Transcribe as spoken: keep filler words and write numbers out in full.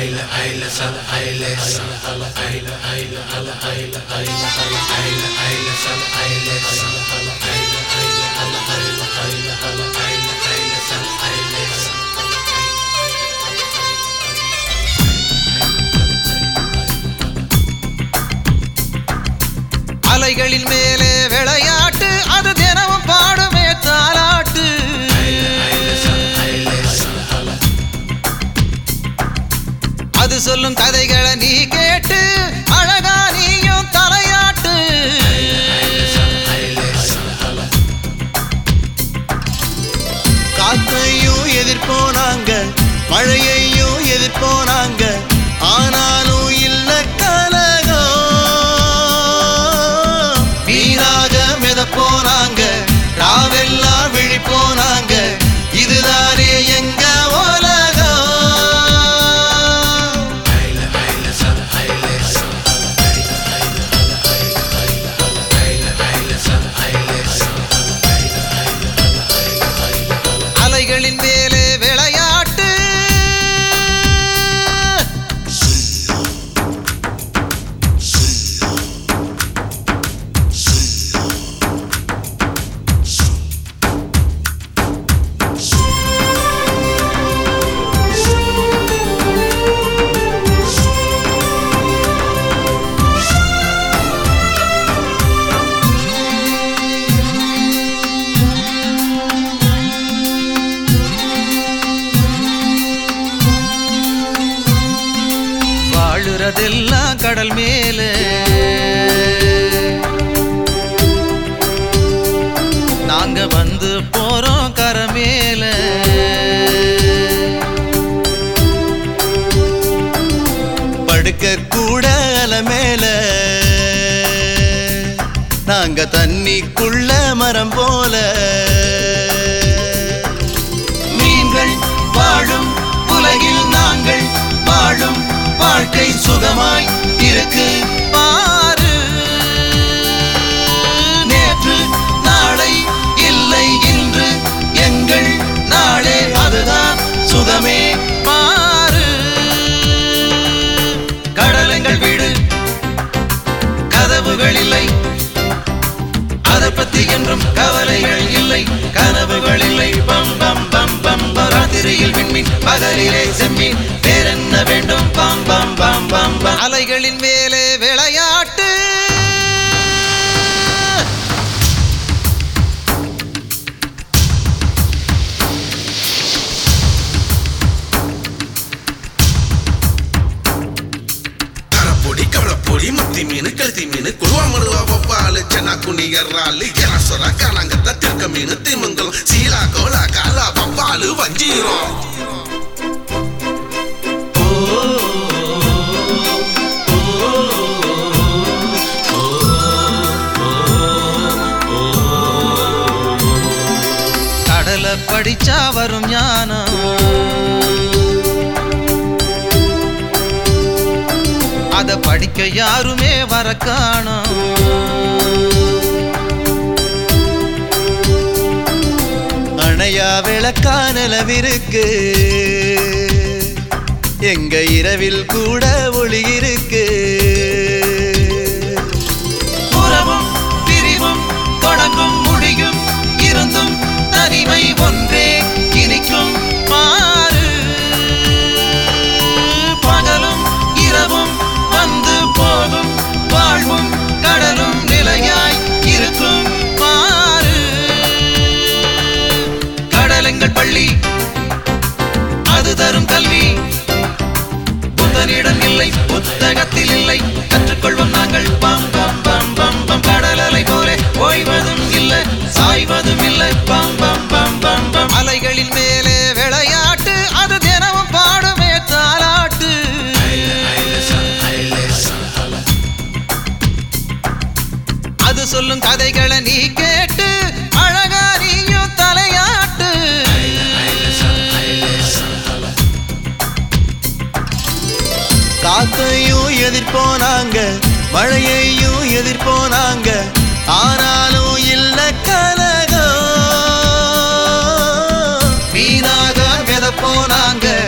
அலைகளின் மேலே விளையாட்டு அது தினமும் பாடுமே தாலாட்டு அது சொல்லும் கதைகளை நீ கேட்டு அழகா நீயும் தலையாட்டு காத்தையும் எதிர்ப்போனாங்க மழையையும் எதிர்ப்போனாங்க ஆனாலும் இல்ல கலகம் வீராக மிதப்போனாங்க ராவெல்லாம் விழிப்போனாங்க இதுதானே எங்க உலகம் அலைகளின் மேலே விளையாட்டு வாழுறதெல்லாம் கடல் மேலே நாங்க வந்து போறோம் கரை மேலே படுக்க கூட அலை மேல நாங்க தண்ணிக்குள்ள மரம் போல மீன்கள் வாழும் உலகில் நாங்கள் வாழும் வாழ்க்கை சுகமாய் இருக்கு பாரு நேற்று நாளை இல்லை இன்று எங்கள் நாளே அதுதான் சுகமே பாரு கடலங்கள் வீடு கதவுகள் இல்லை அதை பத்தி என்றும் கவலைகள் இல்லை கனவுகள் இல்லை பம் பம் பம் பம் ராத்திரியில் விண்மீன் பகலிலே செம்மீன் வேறென்ன வேண்டும் பம் பம் பம் பம் பம் அலைகளின் மேலே விளையாட்டு கரப்பொடி கவளப்பொடி மத்தி மீன் கழுத்தி மீன் குழுவா மழுவா வவ்வாலு சென்னா குனிகராலு எரசொரா காணாங்கத்த திருக்க மீன் திமுங்கலம் சீலா கோலா காலா வவ்வாலு வஞ்சீரம் கடலை படிச்சா வரும் ஞானம் அத படிக்க யாருமே வர காணோம் அணையா விளக்கா நிலவிருக்கு எங்க இரவில் கூட ஒளி இருக்கு உறவும் பிரிவும் தொடங்கும் முடியும் இருந்தும் தனிமை ஒன்றே இனிக்கும் மாறு பகலும் இரவும் வந்து போகும் வாழ்வும் கடலும் நிலையாய் இருக்கும் மாறு கடலெங்கள் பள்ளி அது தரும் கல்வி புத்தனிடம் இல்லை புத்தகத்தில் இல்லை கற்றுக்கொள்வோம் நாங்கள் பம் பம் பம் பம் பம் கடல் அலை போலே ஓய்வதும் இல்லை சாய்வதும் இல்லை பம் பம் பம் பம் பம் அலைகளின் மேலே விளையாட்டு அது தினமும் பாடுமே தாலாட்டு அது சொல்லும் கதைகளை நீ கேட்டு அழகா நீயும் தலையாட்டு காத்தையும் எதிர்ப்போனாங்க மழையையும் எதிர்ப்போனாங்க ஆனாலும் இல்ல கலகம் வீணாக மிதப்போனாங்க